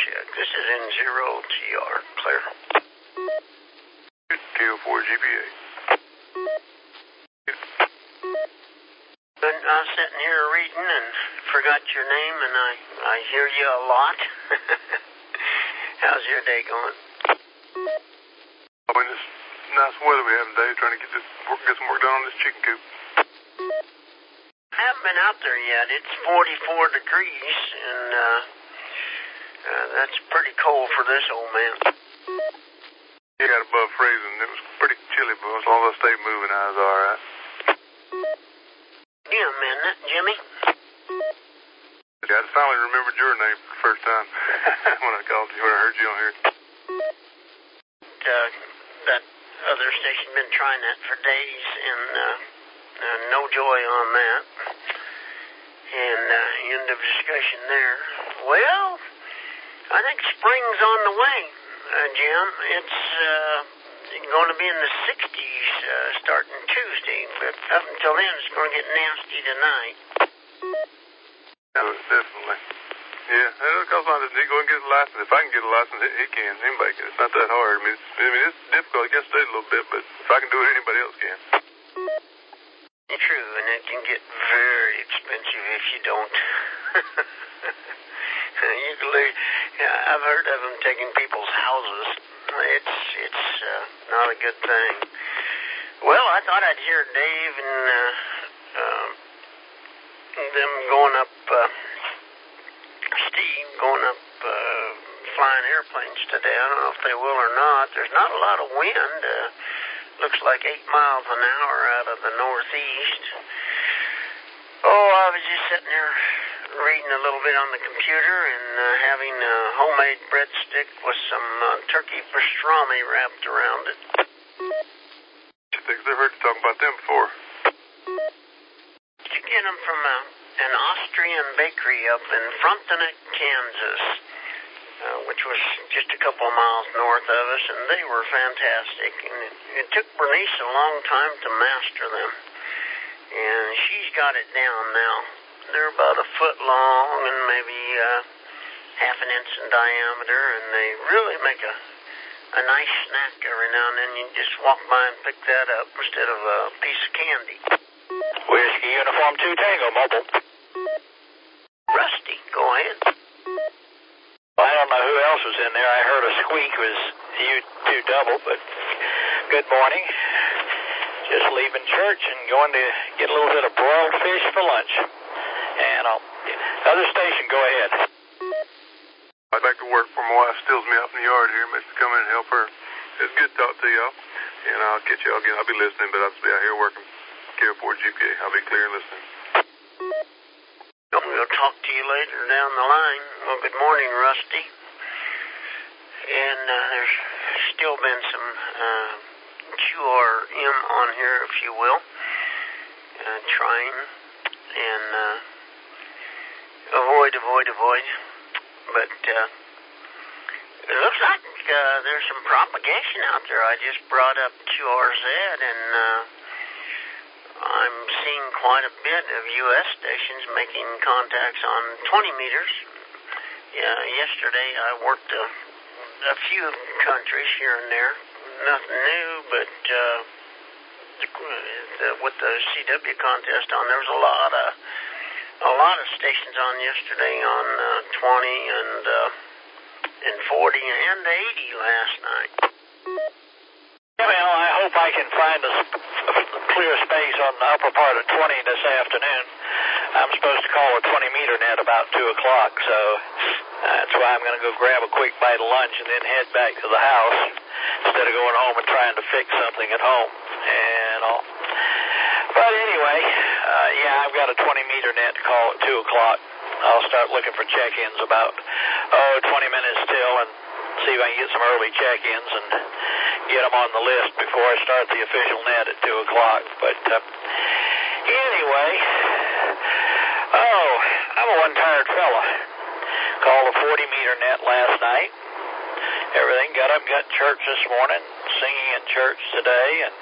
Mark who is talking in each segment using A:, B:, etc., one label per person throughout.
A: check. This is N0TR. Clear.
B: TO4 GPA.
A: I was sitting here reading and forgot your name, and I hear you a lot. How's your day going?
B: I mean, this nice weather we have today, trying to get some work done on this chicken coop.
A: I haven't been out there yet. It's 44 degrees, and that's pretty cold for this old man.
B: It got above freezing. It was pretty chilly, but as long as I stayed moving, I was all right.
A: Yeah, man, that Jimmy?
B: I finally remembered your name for the first time when I called you, when I heard you on here.
A: That other station been trying that for days, and no joy on that. And end of discussion there. Well, I think spring's on the way, Jim. It's going to be in the 60s starting Tuesday, but up until then it's going to get nasty tonight.
B: Definitely. Yeah, it'll cost money to go and get a license. If I can get a license, he can. Anybody can. It's not that hard. I mean, it's difficult. It gets studied a little bit, but if I can do it, anybody else can.
A: True, and it can get very expensive if you don't. You can lose. Yeah, I've heard of them taking people's houses. It's not a good thing. Well, I thought I'd hear Dave and them going up, Steve going up flying airplanes today. I don't know if they will or not. There's not a lot of wind. Looks like 8 miles an hour out of the northeast. Oh, I was just sitting there reading a little bit on the computer and having a homemade breadstick with some turkey pastrami wrapped around it.
B: I've heard you talk about them before.
A: Did you get them from an Austrian bakery up in Frontenac, Kansas, which was just a couple of miles north of us, and they were fantastic. And it took Bernice a long time to master them, and she's got it down now. They're about a foot long and maybe half an inch in diameter, and they really make a nice snack every now and then. You just walk by and pick that up instead of a piece of candy.
C: Whiskey Uniform 2 Tango Mobile.
A: Rusty, go ahead.
C: I don't know who else was in there. I heard a squeak. Was you two double, but good morning. Just leaving church and going to get a little bit of broiled fish for lunch. And other station, go ahead.
B: I'd like to work for my wife. Steals me out in the yard here. Makes me come in and help her. It's good to talk to y'all. And I'll catch y'all again. I'll be listening, but I'll be out here working. TO4 GPA. I'll be clear and listening.
A: We'll talk to you later down the line. Well, good morning, Rusty. And there's still been some QRM on here, if you will. Trying and avoid. But it looks like there's some propagation out there. I just brought up QRZ, and I'm seeing quite a bit of U.S. stations making contacts on 20 meters. Yesterday I worked a few countries here and there. Nothing new, but with the CW contest on, there was a lot of stations on yesterday on 20 and 40 and 80 last night.
C: Well, I hope I can find a clear space on the upper part of 20 this afternoon. I'm supposed to call a 20-meter net about 2 o'clock, so that's why I'm going to go grab a quick bite of lunch and then head back to the house instead of going home and trying to fix something at home. And all. But anyway, I've got a 20-meter net to call at 2 o'clock. I'll start looking for check-ins about, 20 minutes till and see if I can get some early check-ins and get them on the list before I start the official net at 2 o'clock. But anyway, I'm a one-tired fella. Called a 40-meter net last night. Everything, got up, got to church this morning, singing in church today, and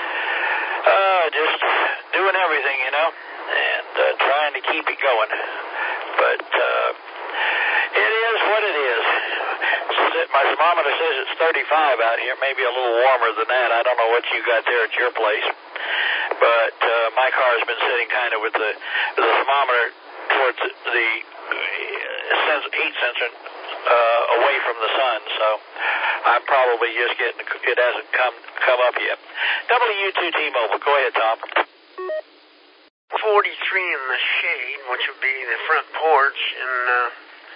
C: just doing everything, and trying to keep it going. But it is what it is. my thermometer says it's 35 out here, maybe a little warmer than that. I don't know what you got there at your place. But my car has been sitting kind of with the thermometer towards the heat sensor away from the sun, so I'm probably just getting it hasn't come up yet. W2 T-Mobile, go ahead, Tom.
A: 43 in the shade, which would be the front porch, and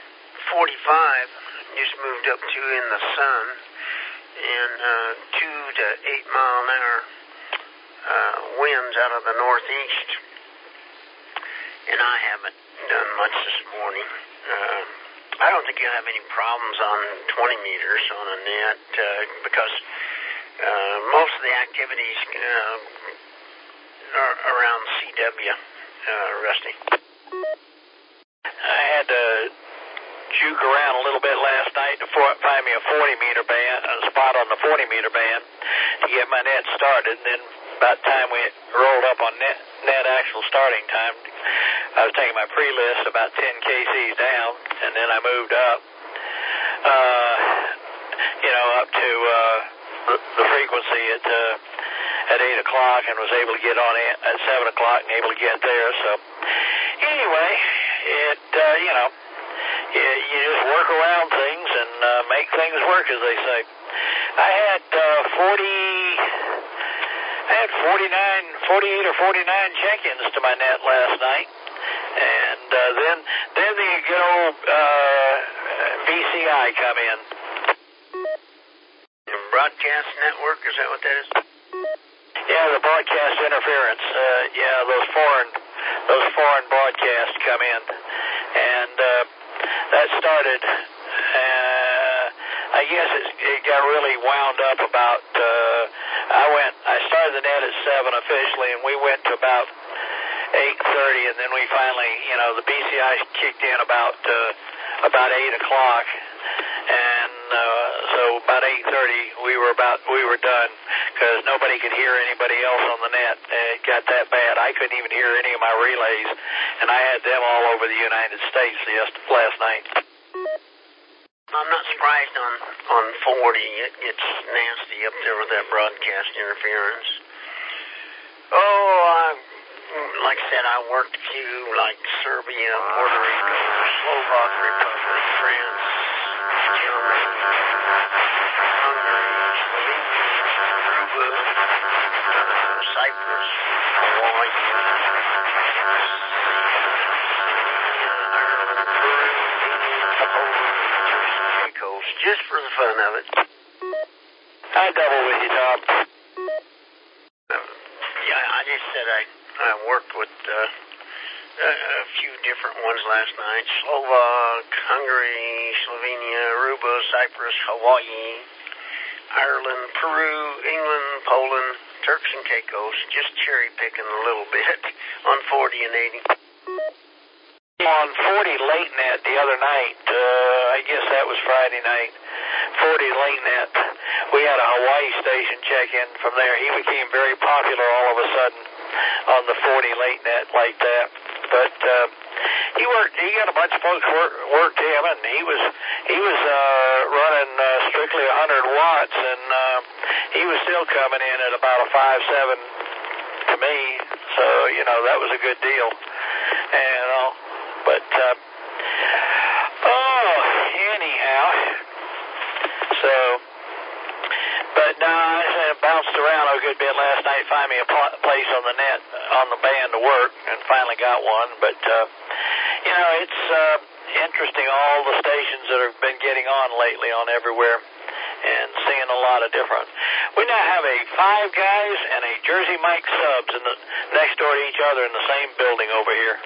A: 45 just moved up to in the sun, and 2 to 8 mile an hour winds out of the northeast. And I haven't done much this morning. I don't think you'll have any problems on 20 meters on a net because most of the activities are around CW, Rusty.
C: I had to juke around a little bit last night to find me a 40-meter band, a spot on the 40-meter band to get my net started. And then about the time we rolled up on net actual starting time, I was taking my pre-list about 10 kcs down, and then I moved up, up to the frequency at 8 o'clock, and was able to get on at 7 o'clock and able to get there. So anyway, you just work around things and make things work, as they say. I had 48 or 49 check-ins to my net last night, and then the good old BCI come in.
A: The broadcast network, is that what that is?
C: Yeah, the broadcast interference. Those foreign broadcasts come in, and that started. I guess it got really wound up about. I started the net at 7 officially, and we went to about 8:30, and then we finally, the BCI kicked in about 8 o'clock, and so about 8:30 we were done because nobody could hear anybody else on the net. It got that bad. I couldn't even hear any of my relays, and I had them all over the United States last night.
A: I'm not surprised on 40. It's nasty up there with that broadcast interference. Like I said, I worked a few like Serbia, Puerto Rico, Slovak Republic, France, Germany, Hungary, Slovenia, Aruba, Cyprus, Hawaii, Ireland, Peru, Poland, Coast, just for the fun of it.
C: I double with you, Tom.
A: I just said I worked with a few different ones last night. Slovak, Hungary, Slovenia, Aruba, Cyprus, Hawaii, Ireland, Peru, England, Poland, Turks and Caicos, just cherry picking a little bit on 40 and 80.
C: On 40 late net the other night, I guess that was Friday night, 40 late net, we had a Hawaii station check in from there. He became very popular all of a sudden on the 40 late net like that. But he got a bunch of folks worked him, and he was running strictly 100 watts, and he was still coming in at about a 5.7 to me. So, that was a good deal. And but anyhow, so, but no, I bounced around a good bit last night, find me a place on the net, on the band to work, and finally got one. But, it's interesting, all the stations that have been getting on lately on everywhere, and seeing a lot of different. We now have a Five Guys and a Jersey Mike Subs next door to each other in the same building over here.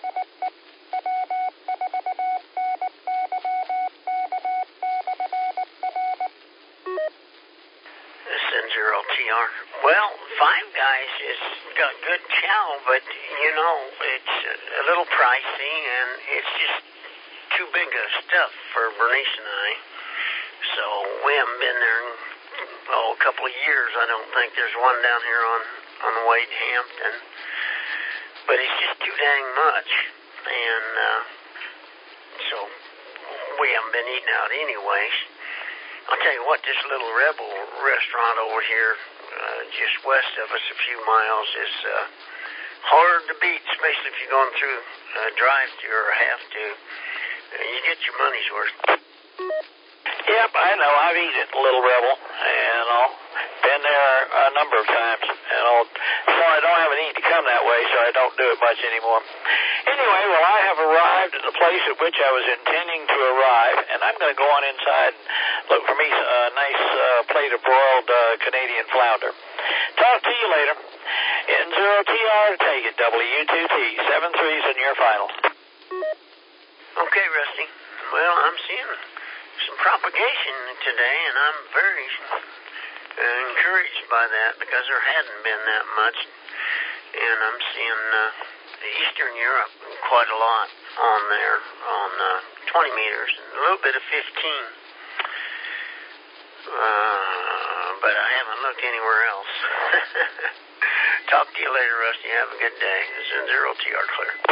A: LTR. Well, Five Guys has got good chow, but it's a little pricey, and it's just too big of stuff for Bernice and I. So we haven't been there in a couple of years. I don't think there's one down here on the way to Hampton, but it's just too dang much, and so we haven't been eating out anyways. I'll tell you what, this little Rebel restaurant over here, just west of us a few miles, is hard to beat, especially if you're going through drive-through or have to. You get your money's worth.
C: Yep, I know. I've eaten at Little Rebel, and been there a number of times. So I don't have a need to come that way, so I don't do it much anymore. Anyway, well, I have arrived at the place at which I was intending to arrive, and I'm going to go on inside and look for me a nice plate of broiled Canadian flounder. Talk to you later. N0TR to take it, W2T, 7-3's in your final.
A: Okay, Rusty. Well, I'm seeing some propagation today, and I'm very encouraged by that because there hadn't been that much. And I'm seeing Eastern Europe quite a lot on there, on 20 meters, and a little bit of 15. But I haven't looked anywhere else. Talk to you later, Rusty. Have a good day. This is N0TR Clear.